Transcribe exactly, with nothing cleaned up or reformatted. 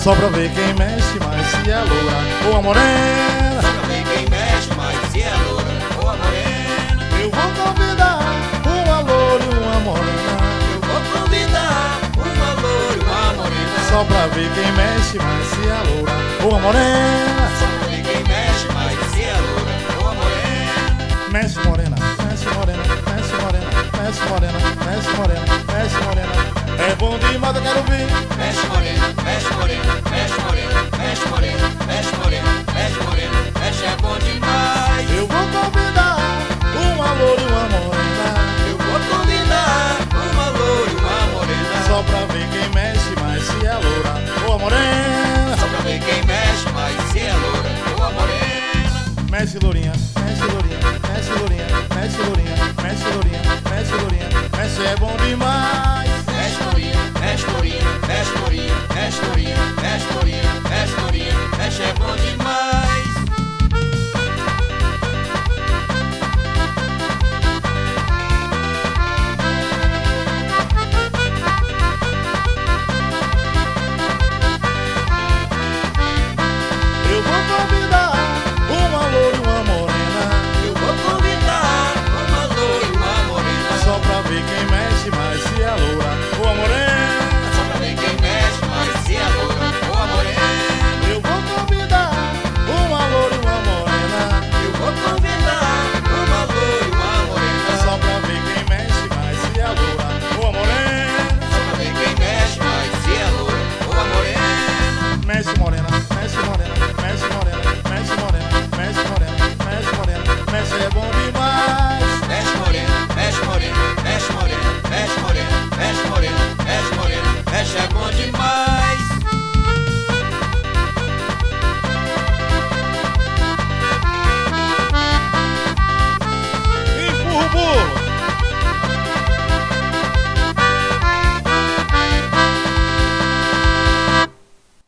Só pra ver quem mexe mais, se é loura ou a morena. Só pra ver quem mexe mais, se é loura ou a morena. Eu vou convidar uma loura e uma morena. Eu vou convidar uma loura e uma morena. Só pra ver quem mexe mais, se é loura ou a morena. Só pra ver quem mexe mais, se é loura ou a morena. Mexe morena, mexe morena, mexe morena, mexe morena, mexe morena, mexe morena. É bom demais, eu quero ver. Mexe morena, mexe morena, mexe morena, mexe morena, mexe morena, mexe morena, mexe é bom demais. Eu vou convidar uma loura e uma morena. Eu vou convidar uma loura e uma morena. Só pra ver quem mexe mais, se é loura ou a morena. Só pra ver quem mexe mais, se é loura ou a morena. Mexe lourinha, mexe lourinha,